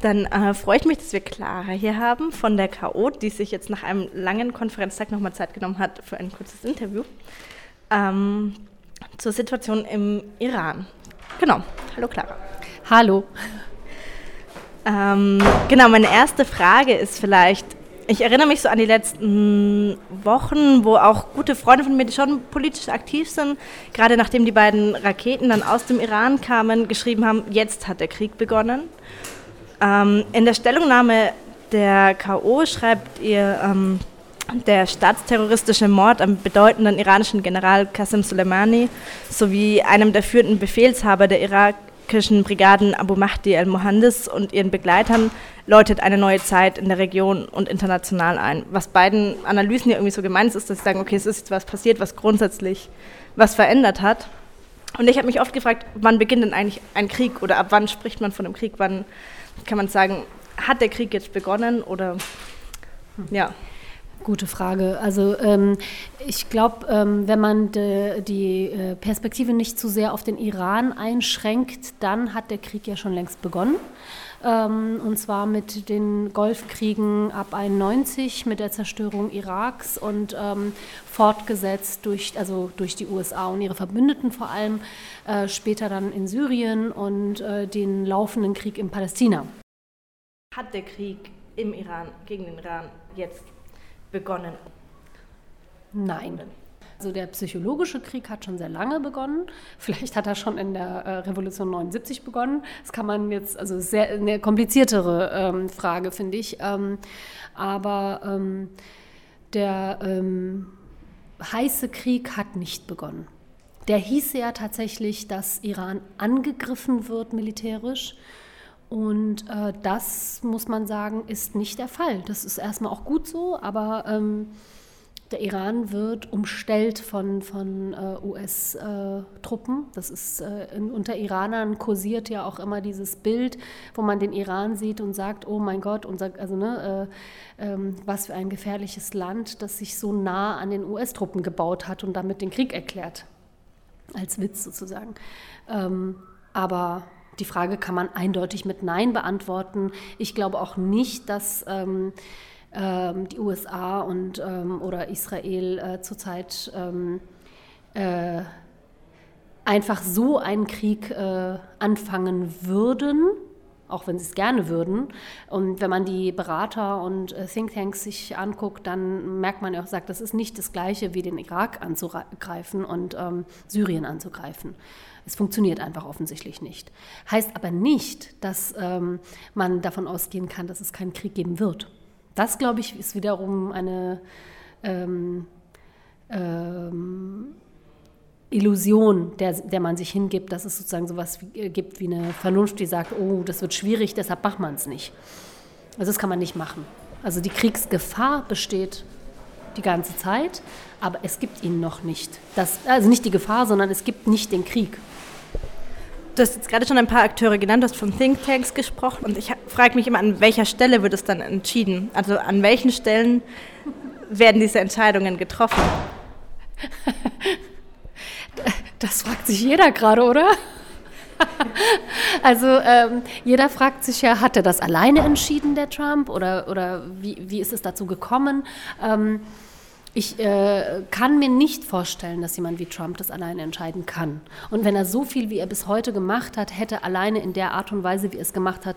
Dann freue ich mich, dass wir Clara hier haben von der K.O., die sich jetzt nach einem langen Konferenztag nochmal Zeit genommen hat für ein kurzes Interview zur Situation im Iran. Genau. Hallo Clara. Hallo. Genau, meine erste Frage ist vielleicht, ich erinnere mich so an die letzten Wochen, wo auch gute Freunde von mir, die schon politisch aktiv sind, gerade nachdem die beiden Raketen dann aus dem Iran kamen, geschrieben haben, jetzt hat der Krieg begonnen. In der Stellungnahme der K.O. schreibt ihr, der staatsterroristische Mord am bedeutenden iranischen General Qasem Soleimani sowie einem der führenden Befehlshaber der irakischen Brigaden Abu Mahdi al-Mohandis und ihren Begleitern läutet eine neue Zeit in der Region und international ein. Was beiden Analysen ja irgendwie so gemeint ist, dass sie sagen, okay, es ist jetzt was passiert, was grundsätzlich was verändert hat. Und ich habe mich oft gefragt, wann beginnt denn eigentlich ein Krieg oder ab wann spricht man von einem Krieg? Wann kann man sagen, hat der Krieg jetzt begonnen oder ja? Gute Frage. Also ich glaube, wenn man die Perspektive nicht zu sehr auf den Iran einschränkt, dann hat der Krieg ja schon längst begonnen. Und zwar mit den Golfkriegen ab 1991, mit der Zerstörung Iraks und fortgesetzt durch die USA und ihre Verbündeten vor allem, später dann in Syrien und den laufenden Krieg in Palästina. Hat der Krieg im Iran gegen den Iran jetzt begonnen? Nein. Also der psychologische Krieg hat schon sehr lange begonnen. Vielleicht hat er schon in der Revolution 79 begonnen. Das kann man jetzt, also sehr eine kompliziertere Frage, finde ich. Aber der heiße Krieg hat nicht begonnen. Der hieße ja tatsächlich, dass Iran angegriffen wird militärisch. Und das, muss man sagen, ist nicht der Fall. Das ist erstmal auch gut so, aber der Iran wird umstellt von US-Truppen. Das ist unter Iranern kursiert ja auch immer dieses Bild, wo man den Iran sieht und sagt, oh mein Gott, was für ein gefährliches Land, das sich so nah an den US-Truppen gebaut hat und damit den Krieg erklärt. Als Witz sozusagen. Aber die Frage kann man eindeutig mit Nein beantworten. Ich glaube auch nicht, dass die USA oder Israel zurzeit einfach so einen Krieg anfangen würden, auch wenn sie es gerne würden. Und wenn man die Berater und Thinktanks sich anguckt, dann merkt man ja auch, das ist nicht das Gleiche wie den Irak anzugreifen und Syrien anzugreifen. Es funktioniert einfach offensichtlich nicht. Heißt aber nicht, dass man davon ausgehen kann, dass es keinen Krieg geben wird. Das, glaube ich, ist wiederum eine Illusion, der man sich hingibt, dass es sozusagen sowas gibt wie eine Vernunft, die sagt, oh, das wird schwierig, deshalb macht man es nicht. Also das kann man nicht machen. Also die Kriegsgefahr besteht die ganze Zeit, aber es gibt ihn noch nicht. Also nicht die Gefahr, sondern es gibt nicht den Krieg. Du hast jetzt gerade schon ein paar Akteure genannt, du hast von Thinktanks gesprochen und ich frage mich immer, an welcher Stelle wird es dann entschieden? Also an welchen Stellen werden diese Entscheidungen getroffen? Das fragt sich jeder gerade, oder? Also jeder fragt sich ja, hat er das alleine entschieden, der Trump, oder wie ist es dazu gekommen? Ich kann mir nicht vorstellen, dass jemand wie Trump das alleine entscheiden kann. Und wenn er so viel, wie er bis heute gemacht hat, hätte alleine in der Art und Weise, wie er es gemacht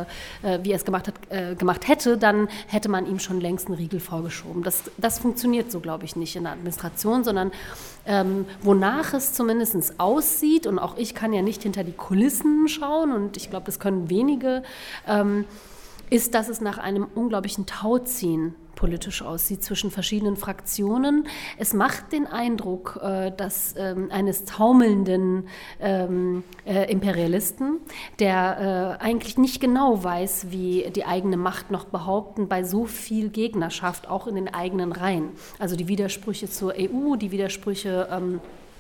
hätte, dann hätte man ihm schon längst einen Riegel vorgeschoben. Das funktioniert so, glaube ich, nicht in der Administration, sondern wonach es zumindest aussieht, und auch ich kann ja nicht hinter die Kulissen schauen, und ich glaube, das können wenige, ist, dass es nach einem unglaublichen Tauziehen politisch aussieht zwischen verschiedenen Fraktionen. Es macht den Eindruck, dass eines taumelnden Imperialisten, der eigentlich nicht genau weiß, wie die eigene Macht noch behaupten, bei so viel Gegnerschaft, auch in den eigenen Reihen. Also die Widersprüche zur EU, die Widersprüche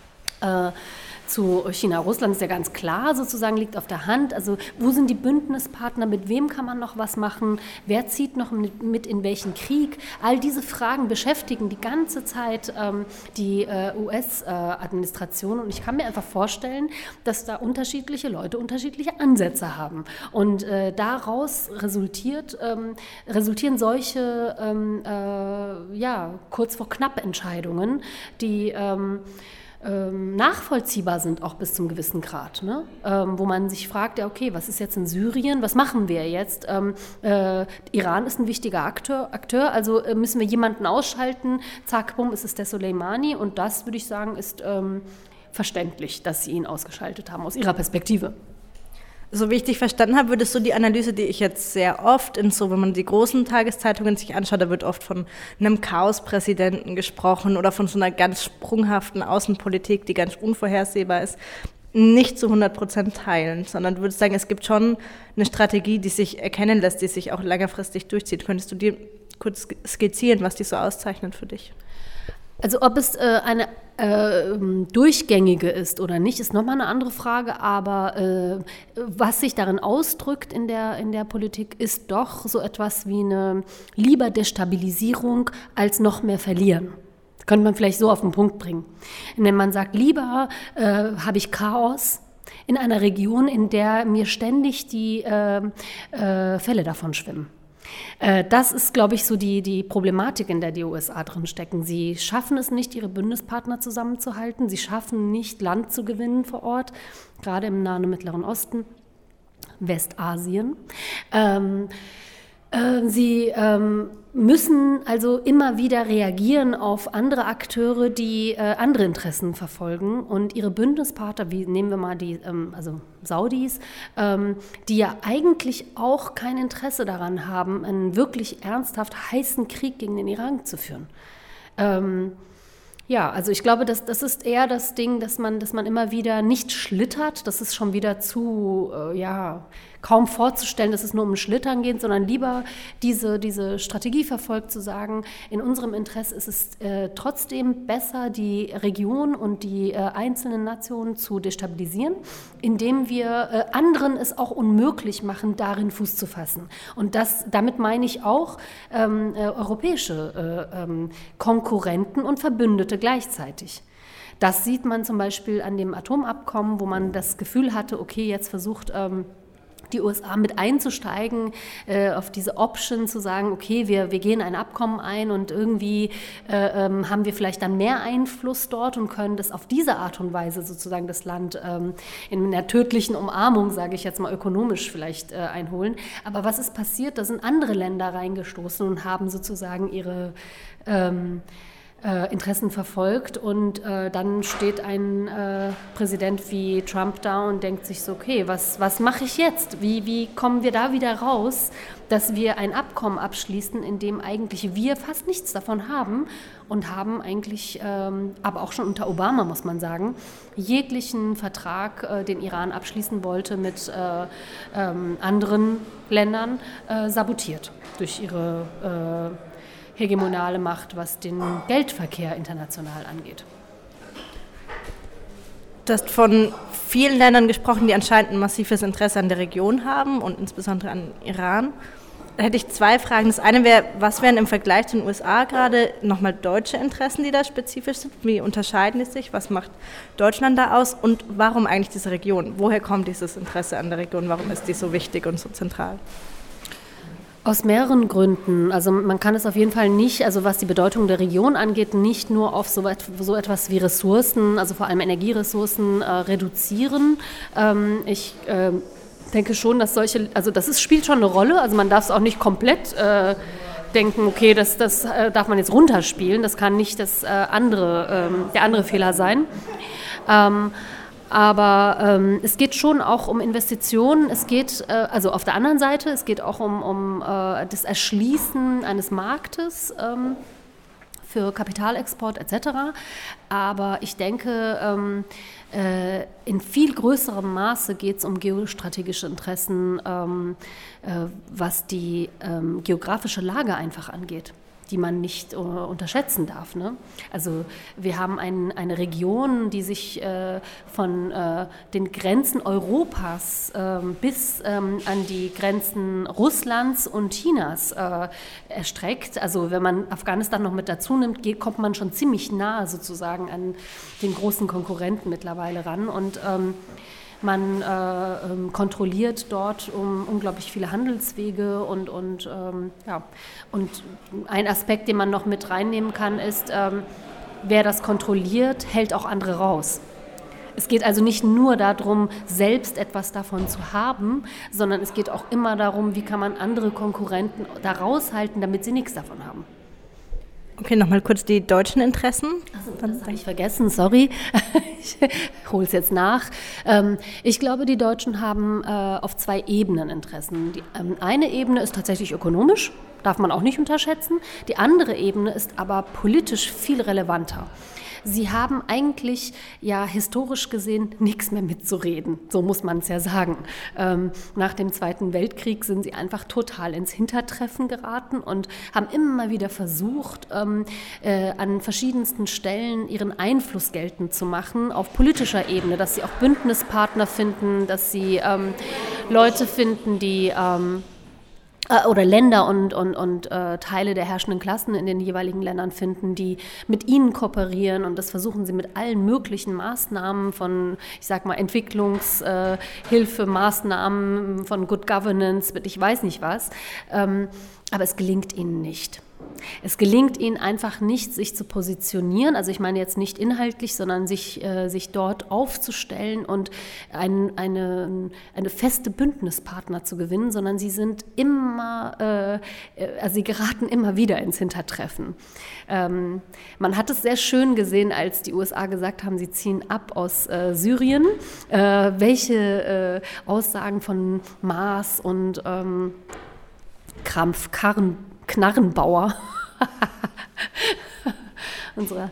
Zu China. Russland ist ja ganz klar, sozusagen liegt auf der Hand. Also wo sind die Bündnispartner, mit wem kann man noch was machen, wer zieht noch mit in welchen Krieg? All diese Fragen beschäftigen die ganze Zeit die US-Administration und ich kann mir einfach vorstellen, dass da unterschiedliche Leute unterschiedliche Ansätze haben. Und daraus resultieren solche kurz vor knapp Entscheidungen, die nachvollziehbar sind, auch bis zum gewissen Grad, ne? Wo man sich fragt, ja okay, was ist jetzt in Syrien, was machen wir jetzt? Iran ist ein wichtiger Akteur, also müssen wir jemanden ausschalten, zack, bumm, ist es der Soleimani und das, würde ich sagen, ist verständlich, dass sie ihn ausgeschaltet haben, aus ihrer Perspektive. So wie ich dich verstanden habe, würdest du die Analyse, die ich jetzt sehr oft wenn man die großen Tageszeitungen sich anschaut, da wird oft von einem Chaospräsidenten gesprochen oder von so einer ganz sprunghaften Außenpolitik, die ganz unvorhersehbar ist, nicht zu 100% teilen, sondern du würdest sagen, es gibt schon eine Strategie, die sich erkennen lässt, die sich auch längerfristig durchzieht. Könntest du dir kurz skizzieren, was die so auszeichnet für dich? Also ob es eine durchgängige ist oder nicht, ist nochmal eine andere Frage, aber was sich darin ausdrückt in der Politik, ist doch so etwas wie eine lieber Destabilisierung als noch mehr verlieren. Das könnte man vielleicht so auf den Punkt bringen. Indem man sagt, lieber habe ich Chaos in einer Region, in der mir ständig die Fälle davon schwimmen. Das ist, glaube ich, so die Problematik, in der die USA drin stecken. Sie schaffen es nicht, ihre Bündnispartner zusammenzuhalten. Sie schaffen nicht, Land zu gewinnen vor Ort, gerade im Nahen und Mittleren Osten, Westasien. Sie müssen also immer wieder reagieren auf andere Akteure, die andere Interessen verfolgen. Und ihre Bündnispartner, wie nehmen wir mal die Saudis, die ja eigentlich auch kein Interesse daran haben, einen wirklich ernsthaft heißen Krieg gegen den Iran zu führen. Also ich glaube, das ist eher das Ding, dass man immer wieder nicht schlittert. Das ist schon wieder zu, kaum vorzustellen, dass es nur um Schlittern geht, sondern lieber diese Strategie verfolgt, zu sagen, in unserem Interesse ist es trotzdem besser, die Region und die einzelnen Nationen zu destabilisieren, indem wir anderen es auch unmöglich machen, darin Fuß zu fassen. Und damit meine ich auch europäische Konkurrenten und Verbündete gleichzeitig. Das sieht man zum Beispiel an dem Atomabkommen, wo man das Gefühl hatte, okay, jetzt versucht die USA mit einzusteigen, auf diese Option zu sagen, okay, wir gehen ein Abkommen ein und irgendwie haben wir vielleicht dann mehr Einfluss dort und können das auf diese Art und Weise sozusagen das Land in einer tödlichen Umarmung, sage ich jetzt mal ökonomisch vielleicht einholen. Aber was ist passiert? Da sind andere Länder reingestoßen und haben sozusagen ihre Interessen verfolgt und dann steht ein Präsident wie Trump da und denkt sich so, okay, was mache ich jetzt? Wie kommen wir da wieder raus, dass wir ein Abkommen abschließen, in dem eigentlich wir fast nichts davon haben und haben eigentlich, aber auch schon unter Obama, muss man sagen, jeglichen Vertrag, den Iran abschließen wollte mit anderen Ländern, sabotiert durch ihre hegemonale Macht, was den Geldverkehr international angeht. Du hast von vielen Ländern gesprochen, die anscheinend ein massives Interesse an der Region haben und insbesondere an Iran. Da hätte ich zwei Fragen. Das eine wäre, was wären im Vergleich zu den USA gerade nochmal deutsche Interessen, die da spezifisch sind? Wie unterscheiden die sich? Was macht Deutschland da aus? Und warum eigentlich diese Region? Woher kommt dieses Interesse an der Region? Warum ist die so wichtig und so zentral? Aus mehreren Gründen. Also man kann es auf jeden Fall nicht, also was die Bedeutung der Region angeht, nicht nur auf so etwas wie Ressourcen, also vor allem Energieressourcen reduzieren. Ich denke schon, dass spielt schon eine Rolle. Also man darf es auch nicht komplett denken, okay, das darf man jetzt runterspielen. Das kann nicht der andere Fehler sein. Aber es geht schon auch um Investitionen. Es geht, also auf der anderen Seite, es geht auch um das Erschließen eines Marktes für Kapitalexport etc. Aber ich denke, in viel größerem Maße geht es um geostrategische Interessen, was die geografische Lage einfach angeht. die man nicht unterschätzen darf. Ne? Also wir haben eine Region, die sich von den Grenzen Europas bis an die Grenzen Russlands und Chinas erstreckt. Also wenn man Afghanistan noch mit dazu nimmt, kommt man schon ziemlich nah sozusagen an den großen Konkurrenten mittlerweile ran. Und man kontrolliert dort unglaublich viele Handelswege und ein Aspekt, den man noch mit reinnehmen kann, ist, wer das kontrolliert, hält auch andere raus. Es geht also nicht nur darum, selbst etwas davon zu haben, sondern es geht auch immer darum, wie kann man andere Konkurrenten da raushalten, damit sie nichts davon haben. Okay, nochmal kurz die deutschen Interessen. Das habe ich vergessen, sorry. Ich hole es jetzt nach. Ich glaube, die Deutschen haben auf 2 Ebenen Interessen. Die eine Ebene ist tatsächlich ökonomisch, darf man auch nicht unterschätzen. Die andere Ebene ist aber politisch viel relevanter. Sie haben eigentlich ja historisch gesehen nichts mehr mitzureden, so muss man es ja sagen. Nach dem Zweiten Weltkrieg sind sie einfach total ins Hintertreffen geraten und haben immer wieder versucht, an verschiedensten Stellen ihren Einfluss geltend zu machen auf politischer Ebene, dass sie auch Bündnispartner finden, dass sie Leute finden, die oder Länder und Teile der herrschenden Klassen in den jeweiligen Ländern finden, die mit ihnen kooperieren, und das versuchen sie mit allen möglichen Maßnahmen von, ich sag mal, Entwicklungshilfe, Maßnahmen von Good Governance, ich weiß nicht was, aber es gelingt ihnen nicht. Es gelingt ihnen einfach nicht, sich zu positionieren, also ich meine jetzt nicht inhaltlich, sondern sich dort aufzustellen und eine feste Bündnispartner zu gewinnen, sondern sie sind immer, also sie geraten immer wieder ins Hintertreffen. Man hat es sehr schön gesehen, als die USA gesagt haben, sie ziehen ab aus Syrien, welche Aussagen von Maas und Knarrenbauer, unsere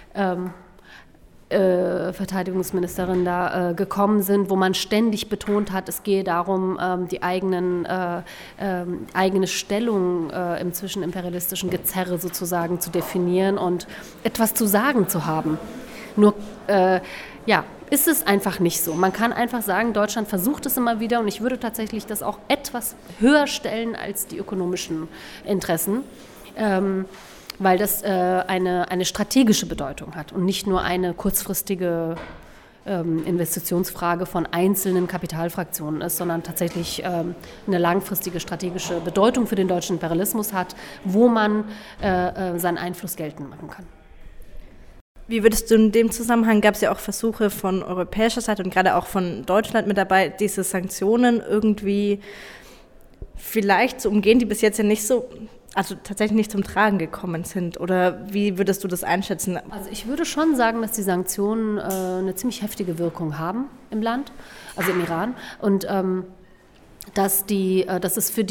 Verteidigungsministerin da gekommen sind, wo man ständig betont hat, es gehe darum, die eigene Stellung im zwischenimperialistischen Gezerre sozusagen zu definieren und etwas zu sagen zu haben. Nur, ist es einfach nicht so. Man kann einfach sagen, Deutschland versucht es immer wieder, und ich würde tatsächlich das auch etwas höher stellen als die ökonomischen Interessen, weil das eine strategische Bedeutung hat und nicht nur eine kurzfristige Investitionsfrage von einzelnen Kapitalfraktionen ist, sondern tatsächlich eine langfristige strategische Bedeutung für den deutschen Imperialismus hat, wo man seinen Einfluss geltend machen kann. Wie würdest du in dem Zusammenhang, gab es ja auch Versuche von europäischer Seite und gerade auch von Deutschland mit dabei, diese Sanktionen irgendwie vielleicht zu umgehen, die bis jetzt ja nicht so, also tatsächlich nicht zum Tragen gekommen sind? Oder wie würdest du das einschätzen? Also ich würde schon sagen, dass die Sanktionen eine ziemlich heftige Wirkung haben im Land, also im Iran, und dass es für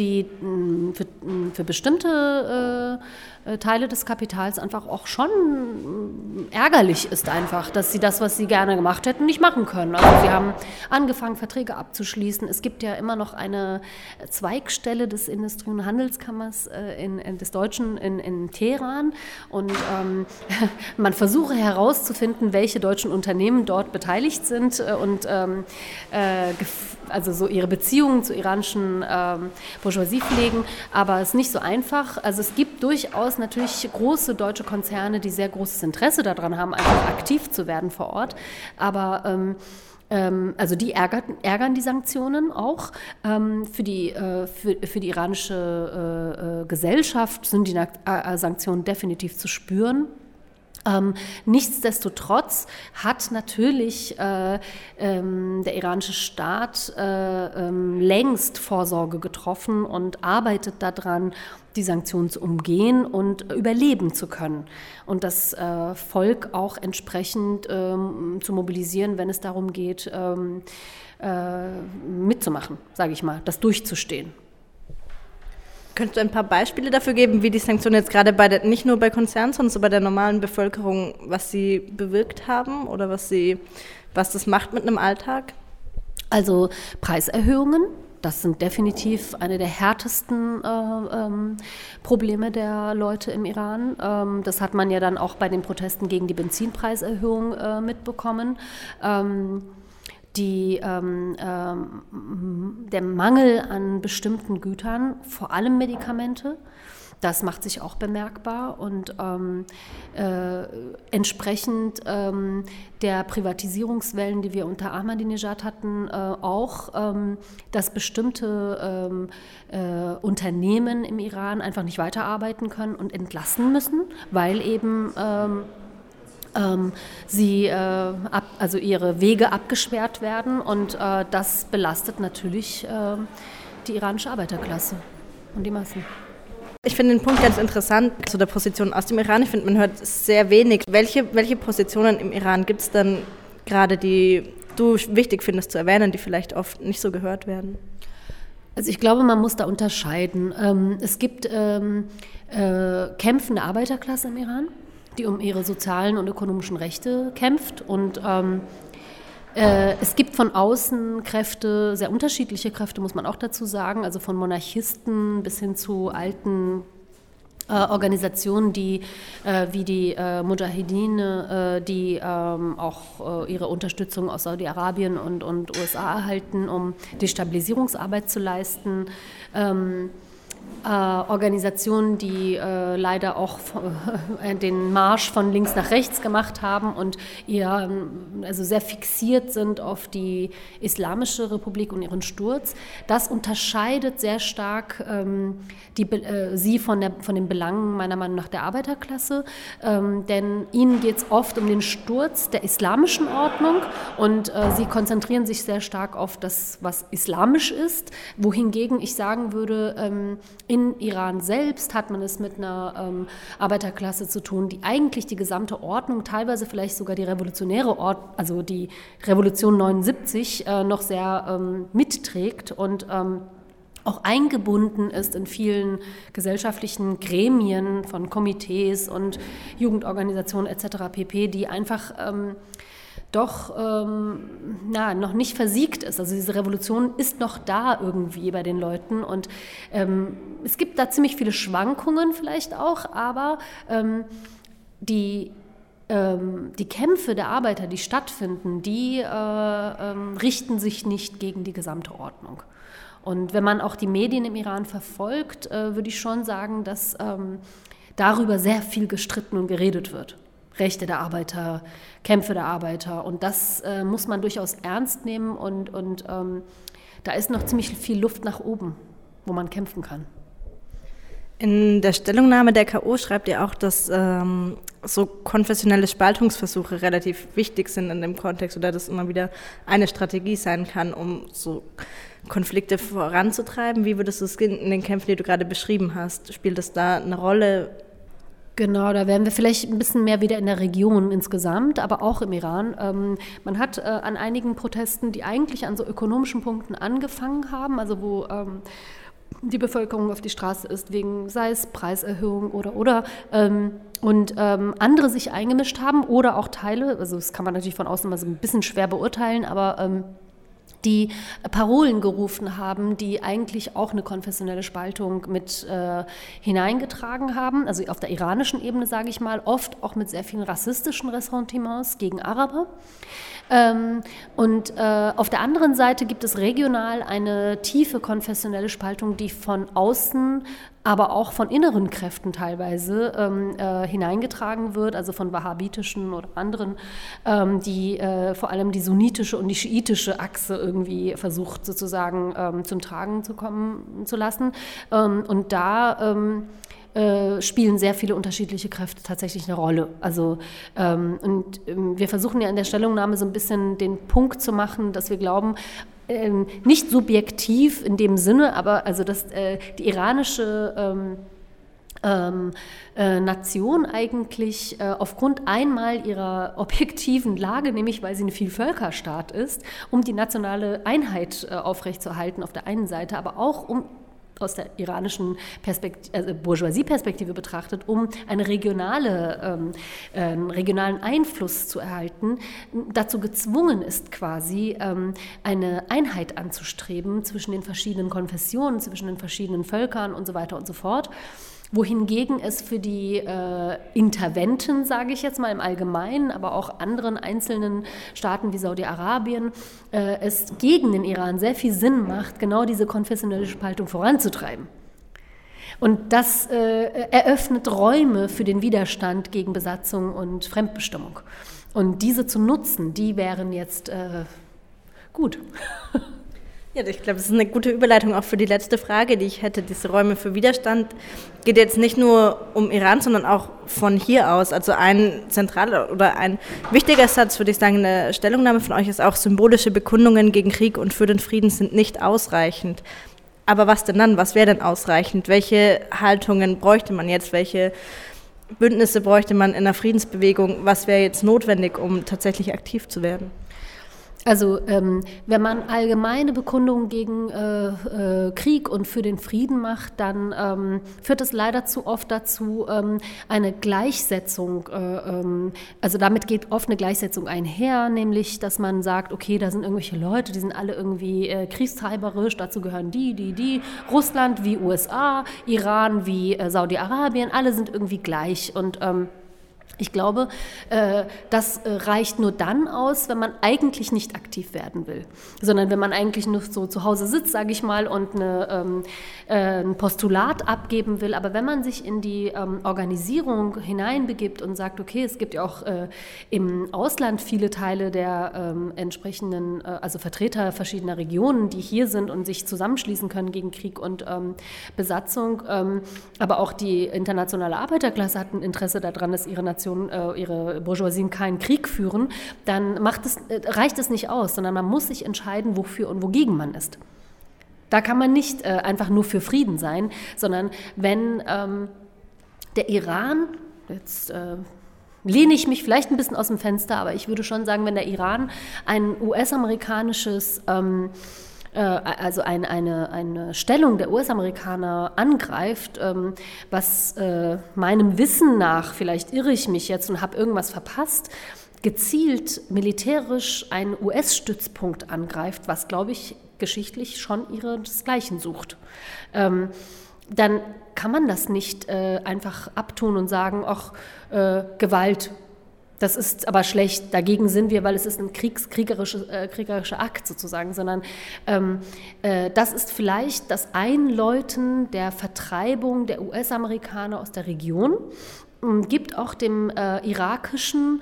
bestimmte Teile des Kapitals einfach auch schon ärgerlich ist einfach, dass sie das, was sie gerne gemacht hätten, nicht machen können. Also sie haben angefangen, Verträge abzuschließen. Es gibt ja immer noch eine Zweigstelle des Industrie- und Handelskammers des Deutschen in Teheran, und man versuche herauszufinden, welche deutschen Unternehmen dort beteiligt sind und also so ihre Beziehungen zur iranischen Bourgeoisie pflegen, aber es ist nicht so einfach. Also es gibt durchaus natürlich große deutsche Konzerne, die sehr großes Interesse daran haben, einfach aktiv zu werden vor Ort, aber also die ärgern die Sanktionen auch. Für die iranische Gesellschaft sind die Sanktionen definitiv zu spüren. Nichtsdestotrotz hat natürlich der iranische Staat längst Vorsorge getroffen und arbeitet daran, die Sanktionen zu umgehen und überleben zu können. Und das Volk auch entsprechend zu mobilisieren, wenn es darum geht, mitzumachen, sage ich mal, das durchzustehen. Könntest du ein paar Beispiele dafür geben, wie die Sanktionen jetzt gerade nicht nur bei Konzernen, sondern so bei der normalen Bevölkerung, was sie bewirkt haben oder was das macht mit einem Alltag? Also Preiserhöhungen das sind definitiv eine der härtesten Probleme der Leute im Iran. Das hat man ja dann auch bei den Protesten gegen die Benzinpreiserhöhung mitbekommen. Der Mangel an bestimmten Gütern, vor allem Medikamente, das macht sich auch bemerkbar und entsprechend der Privatisierungswellen, die wir unter Ahmadinejad hatten, auch, dass bestimmte Unternehmen im Iran einfach nicht weiterarbeiten können und entlassen müssen, weil eben sie also ihre Wege abgesperrt werden und das belastet natürlich die iranische Arbeiterklasse und die Massen. Ich finde den Punkt ganz interessant zu der Position aus dem Iran. Ich finde, man hört sehr wenig. Welche Positionen im Iran gibt es denn gerade, die du wichtig findest zu erwähnen, die vielleicht oft nicht so gehört werden? Also ich glaube, man muss da unterscheiden. Es gibt kämpfende Arbeiterklasse im Iran, die um ihre sozialen und ökonomischen Rechte kämpft. Und es gibt von außen Kräfte, sehr unterschiedliche Kräfte, muss man auch dazu sagen, also von Monarchisten bis hin zu alten Organisationen, die wie die Mujahedin, die auch ihre Unterstützung aus Saudi-Arabien und USA erhalten, um Destabilisierungsarbeit zu leisten. Organisationen, die leider auch den Marsch von links nach rechts gemacht haben und also sehr fixiert sind auf die Islamische Republik und ihren Sturz. Das unterscheidet sehr stark sie von den Belangen meiner Meinung nach der Arbeiterklasse, denn ihnen geht es oft um den Sturz der islamischen Ordnung und sie konzentrieren sich sehr stark auf das, was islamisch ist, wohingegen ich sagen würde, in Iran selbst hat man es mit einer Arbeiterklasse zu tun, die eigentlich die gesamte Ordnung, teilweise vielleicht sogar die revolutionäre Ordnung, also die Revolution 79 noch sehr mitträgt und auch eingebunden ist in vielen gesellschaftlichen Gremien von Komitees und Jugendorganisationen etc. pp., die einfach noch nicht versiegt ist. Also diese Revolution ist noch da irgendwie bei den Leuten und es gibt da ziemlich viele Schwankungen vielleicht auch, aber die Kämpfe der Arbeiter, die stattfinden, die richten sich nicht gegen die gesamte Ordnung. Und wenn man auch die Medien im Iran verfolgt, würde ich schon sagen, dass darüber sehr viel gestritten und geredet wird. Rechte der Arbeiter, Kämpfe der Arbeiter. Und das muss man durchaus ernst nehmen. Und da ist noch ziemlich viel Luft nach oben, wo man kämpfen kann. In der Stellungnahme der K.O. schreibt ihr auch, dass so konfessionelle Spaltungsversuche relativ wichtig sind in dem Kontext oder das immer wieder eine Strategie sein kann, um so Konflikte voranzutreiben. Wie würdest du es in den Kämpfen, die du gerade beschrieben hast, spielt das da eine Rolle? Genau, da wären wir vielleicht ein bisschen mehr wieder in der Region insgesamt, aber auch im Iran. Man hat an einigen Protesten, die eigentlich an so ökonomischen Punkten angefangen haben, also wo die Bevölkerung auf die Straße ist, wegen sei es Preiserhöhung oder und andere sich eingemischt haben oder auch Teile, also das kann man natürlich von außen mal so ein bisschen schwer beurteilen, aber die Parolen gerufen haben, die eigentlich auch eine konfessionelle Spaltung mit hineingetragen haben, also auf der iranischen Ebene, sage ich mal, oft auch mit sehr vielen rassistischen Ressentiments gegen Araber. Und auf der anderen Seite gibt es regional eine tiefe konfessionelle Spaltung, die von außen, aber auch von inneren Kräften teilweise hineingetragen wird, also von wahhabitischen oder anderen, die vor allem die sunnitische und die schiitische Achse irgendwie versucht sozusagen zum Tragen zu kommen zu lassen. Und da spielen sehr viele unterschiedliche Kräfte tatsächlich eine Rolle. Also wir versuchen ja in der Stellungnahme so ein bisschen den Punkt zu machen, dass wir glauben, nicht subjektiv in dem Sinne, aber also dass die iranische Nation eigentlich aufgrund einmal ihrer objektiven Lage, nämlich weil sie ein Vielvölkerstaat ist, um die nationale Einheit aufrechtzuerhalten auf der einen Seite, aber auch um aus der iranischen Bourgeoisie-Perspektive betrachtet, um einen regionalen Einfluss zu erhalten, dazu gezwungen ist quasi, eine Einheit anzustreben zwischen den verschiedenen Konfessionen, zwischen den verschiedenen Völkern und so weiter und so fort. Wohingegen es für die Interventen, sage ich jetzt mal im Allgemeinen, aber auch anderen einzelnen Staaten wie Saudi-Arabien, es gegen den Iran sehr viel Sinn macht, genau diese konfessionelle Spaltung voranzutreiben. Und das eröffnet Räume für den Widerstand gegen Besatzung und Fremdbestimmung. Und diese zu nutzen, die wären jetzt gut. Ja, ich glaube, das ist eine gute Überleitung auch für die letzte Frage, die ich hätte. Diese Räume für Widerstand geht jetzt nicht nur um Iran, sondern auch von hier aus. Also ein zentraler oder ein wichtiger Satz, würde ich sagen, in der Stellungnahme von euch ist auch, symbolische Bekundungen gegen Krieg und für den Frieden sind nicht ausreichend. Aber was denn dann? Was wäre denn ausreichend? Welche Haltungen bräuchte man jetzt? Welche Bündnisse bräuchte man in der Friedensbewegung? Was wäre jetzt notwendig, um tatsächlich aktiv zu werden? Also wenn man allgemeine Bekundungen gegen Krieg und für den Frieden macht, dann führt es leider zu oft dazu, eine Gleichsetzung, also damit geht oft eine Gleichsetzung einher, nämlich, dass man sagt, okay, da sind irgendwelche Leute, die sind alle irgendwie kriegstreiberisch, dazu gehören die, Russland wie USA, Iran wie Saudi-Arabien, alle sind irgendwie gleich und ich glaube, das reicht nur dann aus, wenn man eigentlich nicht aktiv werden will, sondern wenn man eigentlich nur so zu Hause sitzt, sage ich mal, und ein Postulat abgeben will. Aber wenn man sich in die Organisierung hineinbegibt und sagt, okay, es gibt ja auch im Ausland viele Teile der entsprechenden, also Vertreter verschiedener Regionen, die hier sind und sich zusammenschließen können gegen Krieg und Besatzung, aber auch die internationale Arbeiterklasse hat ein Interesse daran, dass ihre ihre Bourgeoisien keinen Krieg führen, dann reicht es nicht aus, sondern man muss sich entscheiden, wofür und wogegen man ist. Da kann man nicht einfach nur für Frieden sein, sondern wenn der Iran, jetzt lehne ich mich vielleicht ein bisschen aus dem Fenster, aber ich würde schon sagen, wenn der Iran ein US-amerikanisches also eine Stellung der US-Amerikaner angreift, was meinem Wissen nach, vielleicht irre ich mich jetzt und habe irgendwas verpasst, gezielt militärisch einen US-Stützpunkt angreift, was, glaube ich, geschichtlich schon ihresgleichen sucht. Dann kann man das nicht einfach abtun und sagen, ach, Gewalt, das ist aber schlecht, dagegen sind wir, weil es ist ein kriegerischer Akt sozusagen, sondern das ist vielleicht das Einläuten der Vertreibung der US-Amerikaner aus der Region, gibt auch dem irakischen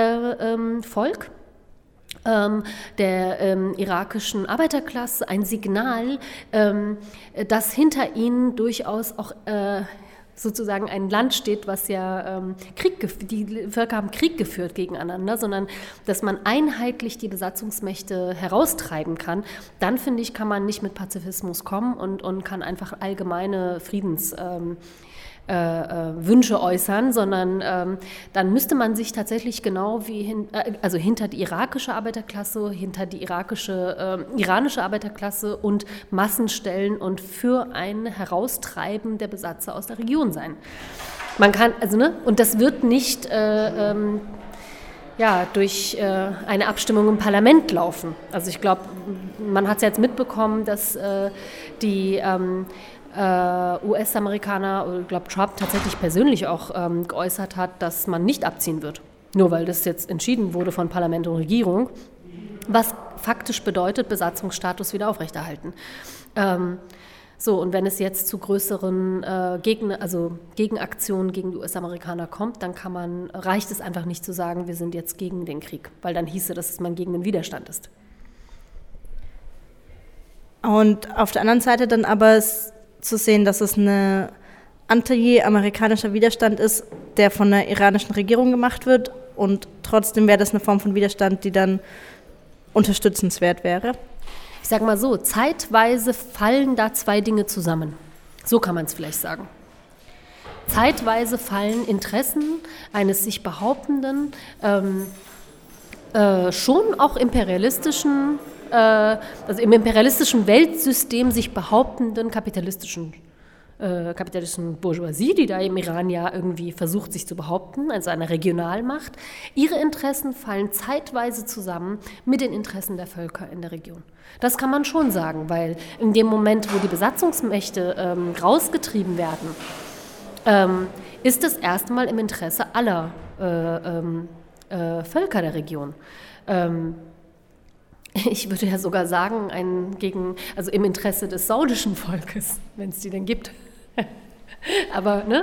Volk, der irakischen Arbeiterklasse ein Signal, dass hinter ihnen durchaus auch sozusagen ein Land steht, was ja die Völker haben Krieg geführt gegeneinander, sondern dass man einheitlich die Besatzungsmächte heraustreiben kann, dann finde ich, kann man nicht mit Pazifismus kommen und kann einfach allgemeine Wünsche äußern, sondern dann müsste man sich tatsächlich genau wie hinter die irakische Arbeiterklasse, hinter die iranische Arbeiterklasse und Massen stellen und für ein Heraustreiben der Besatzer aus der Region sein. Man kann, und das wird nicht durch eine Abstimmung im Parlament laufen. Also ich glaube, man hat es jetzt mitbekommen, dass die US-Amerikaner, ich glaube Trump tatsächlich persönlich auch geäußert hat, dass man nicht abziehen wird. Nur weil das jetzt entschieden wurde von Parlament und Regierung, was faktisch bedeutet, Besatzungsstatus wieder aufrechterhalten. Und wenn es jetzt zu größeren Gegenaktionen gegen die US-Amerikaner kommt, dann reicht es einfach nicht zu sagen, wir sind jetzt gegen den Krieg, weil dann hieße das, dass man gegen den Widerstand ist. Und auf der anderen Seite dann aber zu sehen, dass es ein anti-amerikanischer Widerstand ist, der von der iranischen Regierung gemacht wird und trotzdem wäre das eine Form von Widerstand, die dann unterstützenswert wäre? Ich sage mal so, zeitweise fallen da zwei Dinge zusammen. So kann man es vielleicht sagen. Zeitweise fallen Interessen eines sich behauptenden, schon auch imperialistischen also im imperialistischen Weltsystem sich behauptenden kapitalistischen Bourgeoisie, die da im Iran ja irgendwie versucht, sich zu behaupten, also einer Regionalmacht. Ihre Interessen fallen zeitweise zusammen mit den Interessen der Völker in der Region. Das kann man schon sagen, weil in dem Moment, wo die Besatzungsmächte rausgetrieben werden, ist es erstmal im Interesse aller Völker der Region. Ich würde ja sogar sagen, also im Interesse des saudischen Volkes, wenn es die denn gibt. Aber, ne?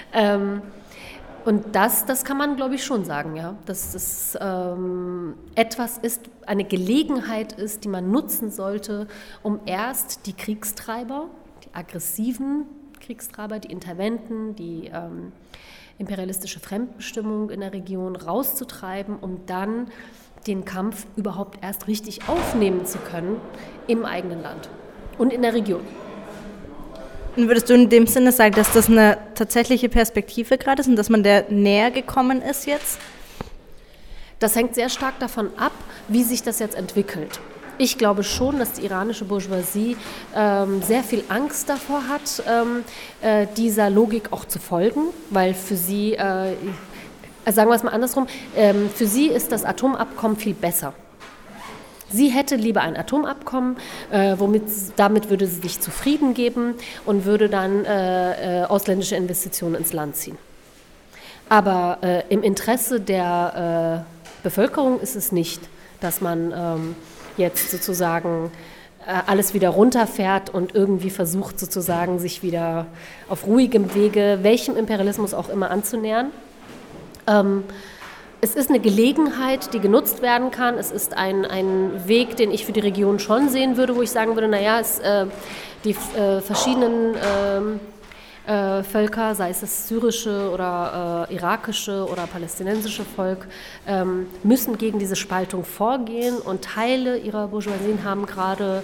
Und das kann man, glaube ich, schon sagen, ja. Dass das etwas ist, eine Gelegenheit ist, die man nutzen sollte, um erst die Kriegstreiber, die aggressiven Kriegstreiber, die Interventen, die imperialistische Fremdbestimmung in der Region rauszutreiben, um dann den Kampf überhaupt erst richtig aufnehmen zu können im eigenen Land und in der Region. Und würdest du in dem Sinne sagen, dass das eine tatsächliche Perspektive gerade ist und dass man der näher gekommen ist jetzt? Das hängt sehr stark davon ab, wie sich das jetzt entwickelt. Ich glaube schon, dass die iranische Bourgeoisie sehr viel Angst davor hat, dieser Logik auch zu folgen, weil für sie, sagen wir es mal andersrum, für sie ist das Atomabkommen viel besser. Sie hätte lieber ein Atomabkommen, damit würde sie sich zufrieden geben und würde dann ausländische Investitionen ins Land ziehen. Aber im Interesse der Bevölkerung ist es nicht, dass man jetzt sozusagen alles wieder runterfährt und irgendwie versucht sozusagen sich wieder auf ruhigem Wege, welchem Imperialismus auch immer, anzunähern. Es ist eine Gelegenheit, die genutzt werden kann. Es ist ein Weg, den ich für die Region schon sehen würde, wo ich sagen würde, naja, die verschiedenen Völker, sei es das syrische oder irakische oder palästinensische Volk, müssen gegen diese Spaltung vorgehen und Teile ihrer Bourgeoisien haben gerade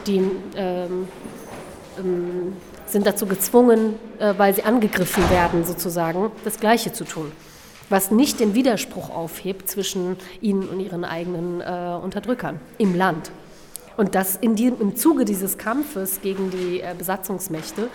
sind dazu gezwungen, weil sie angegriffen werden, sozusagen, das Gleiche zu tun. Was nicht den Widerspruch aufhebt zwischen ihnen und ihren eigenen Unterdrückern im Land. Und das im Zuge dieses Kampfes gegen die Besatzungsmächte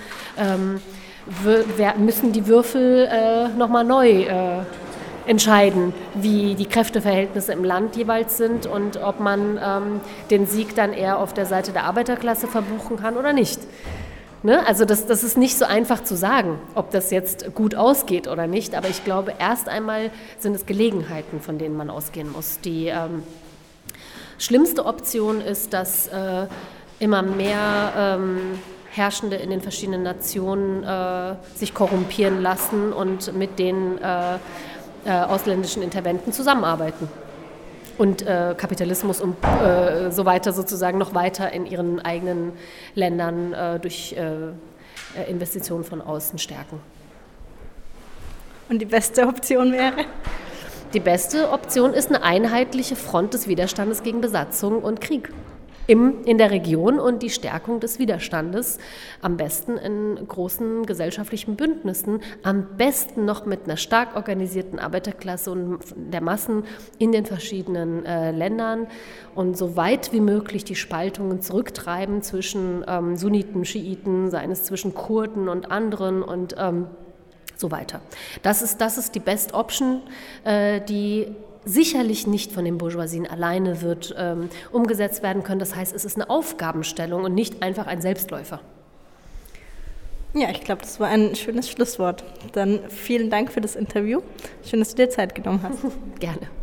müssen die Würfel nochmal neu entscheiden, wie die Kräfteverhältnisse im Land jeweils sind und ob man den Sieg dann eher auf der Seite der Arbeiterklasse verbuchen kann oder nicht. Ne? Also das ist nicht so einfach zu sagen, ob das jetzt gut ausgeht oder nicht, aber ich glaube, erst einmal sind es Gelegenheiten, von denen man ausgehen muss. Die schlimmste Option ist, dass immer mehr Herrschende in den verschiedenen Nationen sich korrumpieren lassen und mit den ausländischen Interventen zusammenarbeiten. Und Kapitalismus und so weiter sozusagen noch weiter in ihren eigenen Ländern durch Investitionen von außen stärken. Und die beste Option wäre? Die beste Option ist eine einheitliche Front des Widerstandes gegen Besatzung und Krieg in der Region und die Stärkung des Widerstandes, am besten in großen gesellschaftlichen Bündnissen, am besten noch mit einer stark organisierten Arbeiterklasse und der Massen in den verschiedenen Ländern und so weit wie möglich die Spaltungen zurücktreiben zwischen Sunniten, Schiiten, seien es zwischen Kurden und anderen und so weiter. Das ist die Best Option, die sicherlich nicht von den Bourgeoisien alleine wird umgesetzt werden können. Das heißt, es ist eine Aufgabenstellung und nicht einfach ein Selbstläufer. Ja, ich glaube, das war ein schönes Schlusswort. Dann vielen Dank für das Interview. Schön, dass du dir Zeit genommen hast. Gerne.